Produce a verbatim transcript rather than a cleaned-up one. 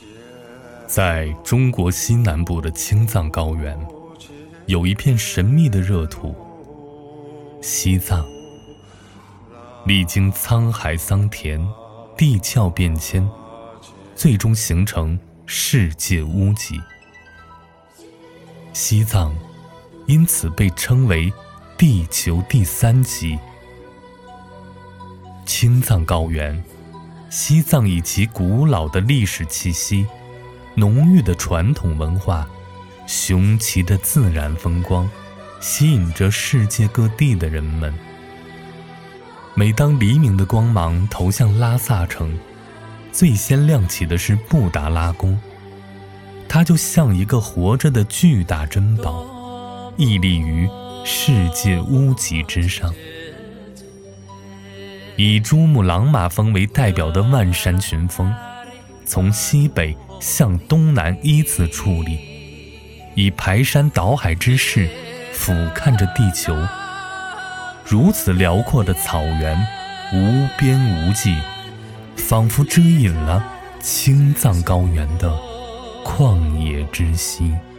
在中国西南部的青藏高原，有一片神秘的热土——西藏。历经沧海桑田、地壳变迁，最终形成世界屋脊。西藏因此被称为地球第三极。青藏高原，西藏以其古老的历史气息、浓郁的传统文化、雄奇的自然风光，吸引着世界各地的人们。每当黎明的光芒投向拉萨城，最先亮起的是布达拉宫，它就像一个活着的巨大珍宝，屹立于世界屋脊之上。以珠穆朗玛峰为代表的万山群峰，从西北向东南依次矗立，以排山倒海之势俯瞰着地球。如此辽阔的草原，无边无际，仿佛遮隐了青藏高原的旷野之息。